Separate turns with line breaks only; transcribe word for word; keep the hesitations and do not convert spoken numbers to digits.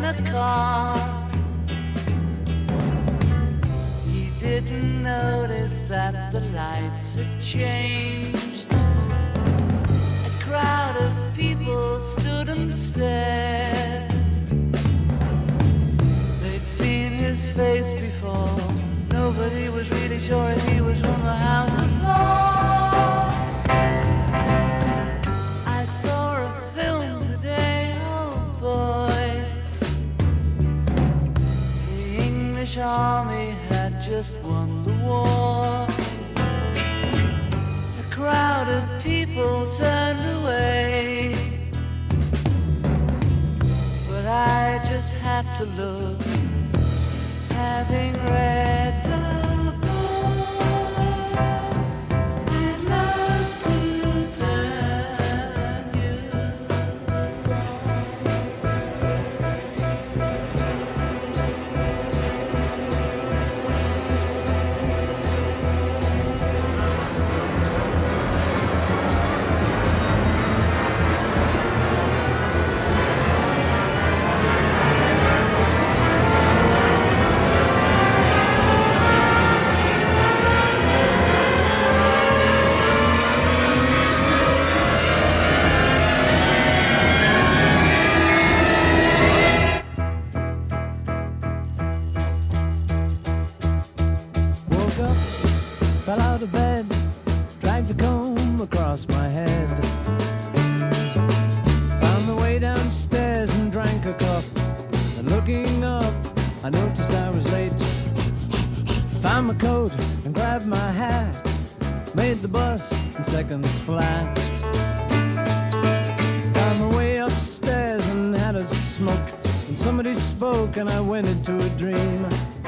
a car. He didn't notice that the lights had changed. A crowd of people stood and stared. They'd seen his face before. Nobody was really sure if he was from the house of law. I saw a film today, oh boy. The English army had just won the war. A crowd of people turned away, but I just had to look, having read the seconds flat. Found my way upstairs and had a smoke, and somebody spoke and I went into a dream.